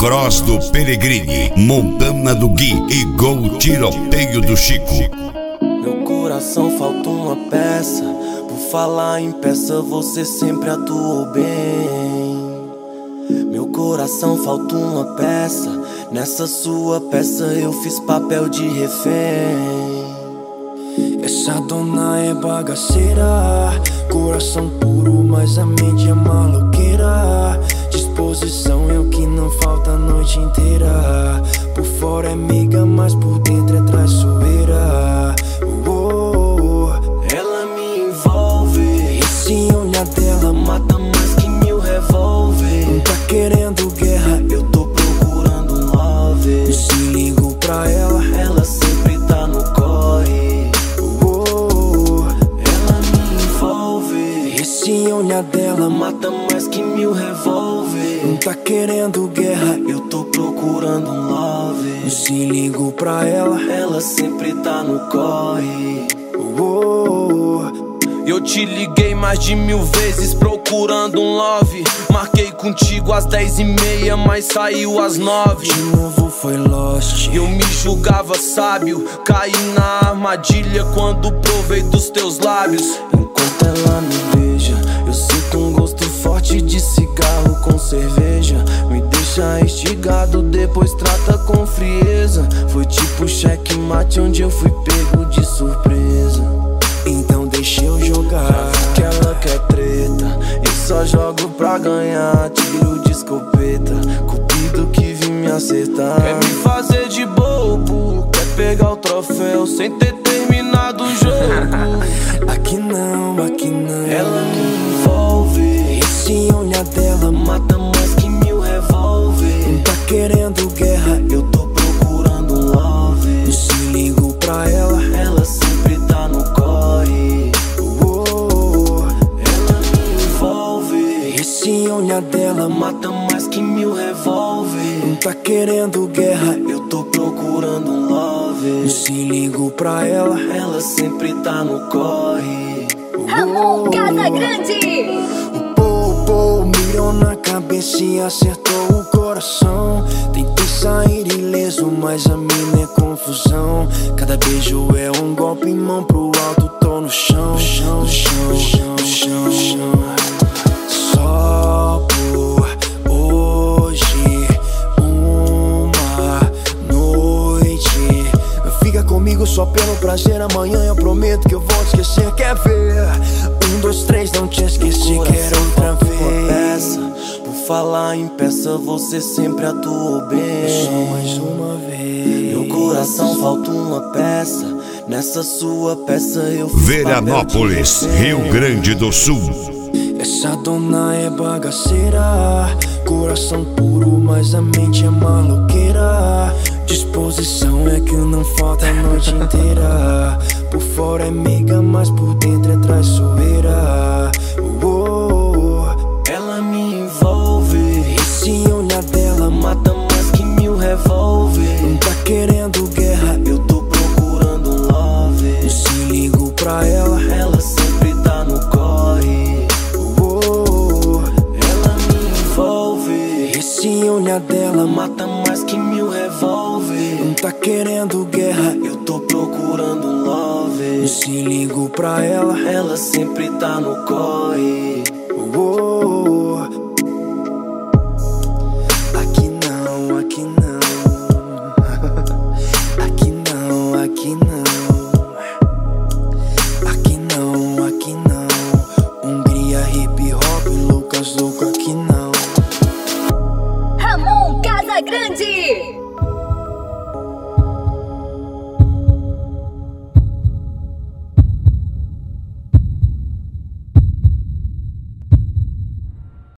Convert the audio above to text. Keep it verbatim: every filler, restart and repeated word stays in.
Cross do Peregrini, Montana do Gui e Gol Tiroteio do Chico. Meu coração falta uma peça. Por falar em peça, você sempre atuou bem. Meu coração falta uma peça. Nessa sua peça eu fiz papel de refém. Essa dona é bagaceira, coração puro, mas a mente é maloqueira. Disposição é o que não falta a noite inteira. Por fora é amiga, mas por dentro é traiçoeira. Oh, oh, oh. Ela me envolve. Esse olhar dela mata mais que mil revólver. Não tá querendo guerra, eu tô procurando um love. Eu se ligo pra ela, ela sempre tá no corre. Esse olhar dela mata mais que mil revólver. Não tá querendo guerra, eu tô procurando um love. Eu se ligo pra ela, ela sempre tá no corre. oh, oh, oh. Eu te liguei mais de mil vezes procurando um love. Marquei contigo às dez e meia, mas saiu às nove. De novo foi lost. Eu me julgava sábio, caí na armadilha quando provei dos teus lábios. Enquanto ela me beija, eu sinto um gosto forte de cigarro com cerveja. Me deixa instigado, depois trata com frieza. Foi tipo checkmate onde eu fui pego de surpresa. Então deixa eu jogar, que ela quer treta. Eu só jogo pra ganhar, tiro de escopeta. Cupido que vim me acertar. Quer me fazer de bobo, quer pegar o troféu sem ter terminado o jogo. Aqui não, aqui não. Ela me envolve. Esse olhar dela mata mais que mil revólver. Não tá querendo guerra, eu tô procurando um love. Eu se ligo pra ela, ela sempre tá no corre. oh, oh, oh. Ela me envolve. Esse olhar dela mata mais que mil revólver. Não tá querendo guerra, eu tô procurando um love. Eu se ligo pra ela, ela sempre tá no corre. Ramon Casagrande. O pou, pou, mirou na cabeça e acertou o coração. Tentei sair ileso, mas a mina é confusão. Cada beijo é um golpe, mão pro alto, tô no chão, no chão, no chão, no chão, no chão, no chão. Só por hoje, uma noite. Fica comigo só pelo prazer, amanhã eu prometo que eu vou te esquecer. Quer ver? Um, dois, três, não te esqueci, quero outra vez. Por falar em peça, você sempre atuou bem. Só mais uma vez. Meu coração falta uma peça. Nessa sua peça eu fiz Veranópolis, Rio Grande do Sul. Essa dona é bagaceira, coração puro, mas a mente é maloqueira. Disposição é que não falta a noite inteira. Por fora é amiga, mas por dentro é traiçoeira. Oh, oh, oh. Ela me envolve. Esse olhar dela mata mais que mil revólver. Não tá querendo guerra, eu tô procurando um love. Eu se ligo pra ela, ela sempre tá no corre. oh, oh, oh. Ela me envolve. Esse olhar dela mata mais que mil revólver. Não tá querendo guerra, eu tô procurando um love. Eu se ligo pra ela, ela sempre tá no corre. oh, oh, oh.